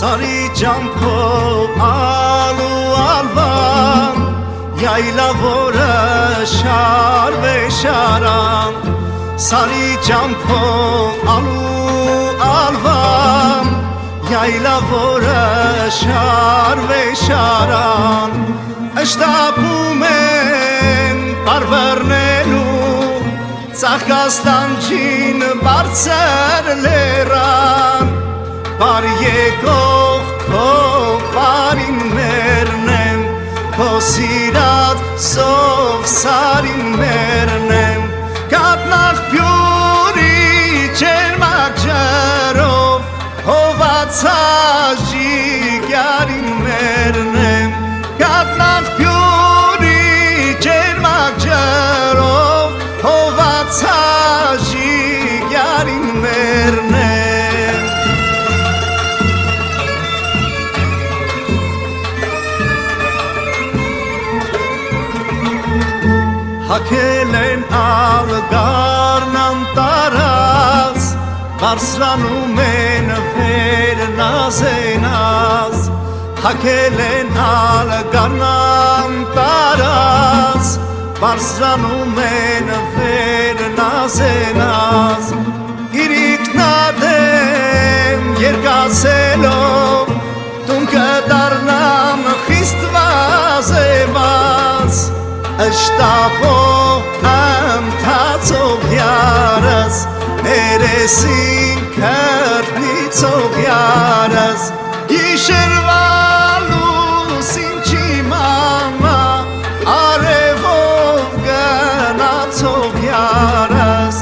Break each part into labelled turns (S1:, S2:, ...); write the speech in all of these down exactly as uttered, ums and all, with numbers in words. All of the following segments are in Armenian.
S1: Sari ջամփով ալու ալվան Yayla vora şarve şaran Sari ջամփով ալու ալվան Yayla vora şarve şaran Աշտապում են բարբերնելու Ծաղկաստանջին բարձր լերան Բարի եկող քո բարին մերն եմ Քո սիրած սով սարին մերն եմ Կատնաղբյուրի ջերմակ ջրով Հովացաժի գյարին մերն եմ Կատնաղբյուրի ջերմակ ջրով Հովացաժի գյարին մերն եմ Հակել են ալգարն անտարած Բարսրանում են վեր նազենազ Հակել են ալգարն անտարած Բարսրանում են վեր նազենազ Իրիկնադեմ երկասելով Տունկը դարնամ խիստ վազևազ Աշտապող ամթացող յարս Ներեսին կրտնիցող յարս Գիշերվալուսին չիմանա Արևով գնացող յարս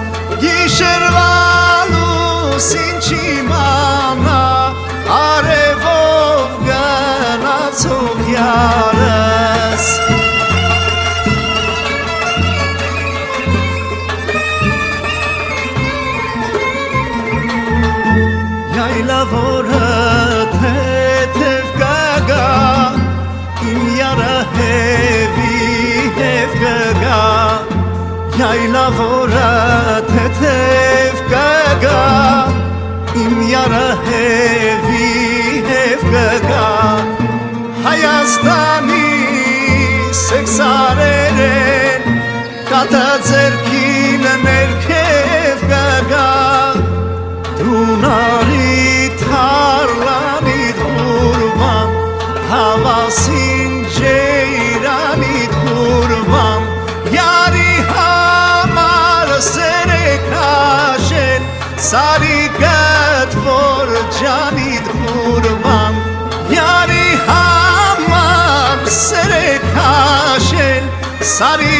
S1: Գիշերվալուսին չիմանա Արևով գնացող յարս Yayla vora tetev gaga Im yara hevi hev gaga Yayla vora tetev gaga Im yara hevi hev gaga Hayastani seksareren Kata zerkin merkev gaga Dunari tarlani durban Havasin ceyrani durban Yari hamar sere kaşel Sari gadvor cani durban Yari hamar sere kaşel Sari